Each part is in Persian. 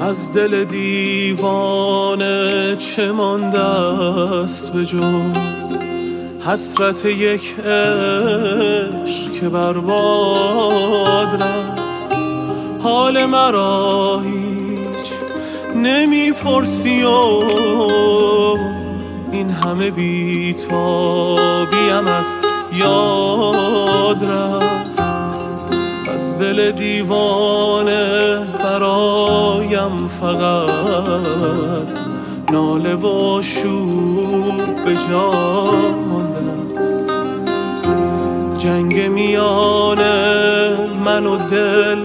از دل دیوانه چه مانده است به جز حسرت یک عشق که برباد رفت. حال مرا هیچ نمیپرسی و این همه بیتابیم از یاد رفت. از دل دیوانه برایم فقط ناله و شور به جا مانده است. جنگ میان من و دل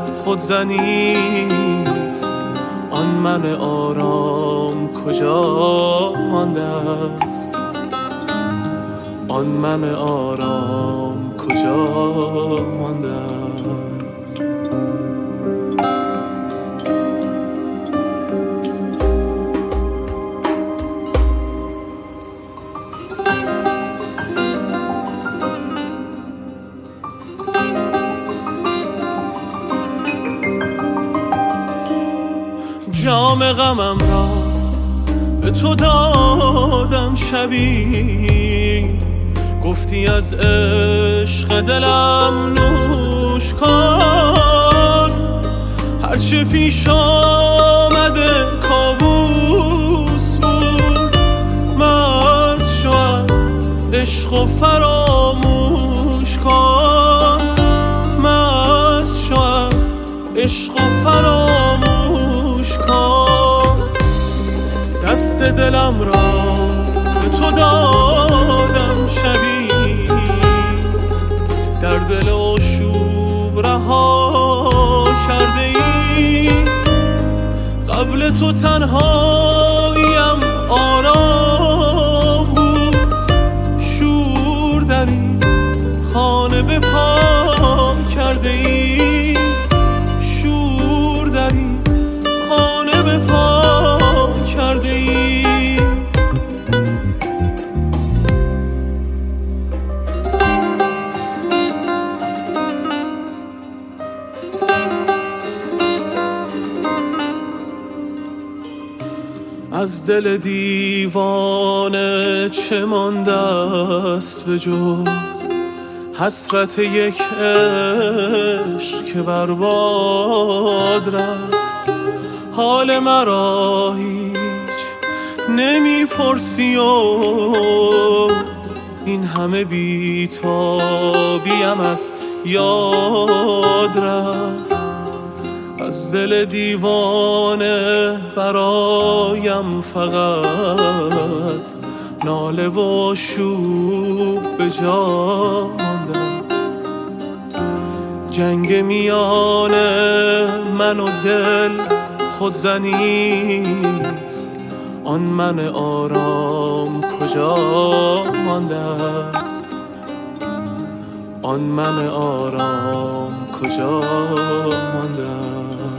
خودزنیست، آن من آرام کجا مانده است، آن من آرام کجا مانده است. جام غمم را به تو دادم شبی، گفتی از عشق دلم نوش کن. هرچه پیش آمده کابوس بود، مست شو از عشق و فراموش کن. مست شو از عشق و فراموش کن. دست دلم را به تو دادم شبی، در دل آشوب رها کرده ای. قبل تو تنهاییم آرام بود، شور در این خانه به پا کرده ای. شور در این خانه به پا کرده ای. از دل دیوانه چه مانده است به جز حسرت یک عشق که برباد رفت. حال مرا هیچ نمیپرسی و این همه بیتابیم از یاد رفت. از دل دیوانه برایم فقط ناله و شوق به جا مانده است. جنگ میان من و دل خودزنیست، آن من آرام کجا مانده است، آن من آرام کجا مانده است.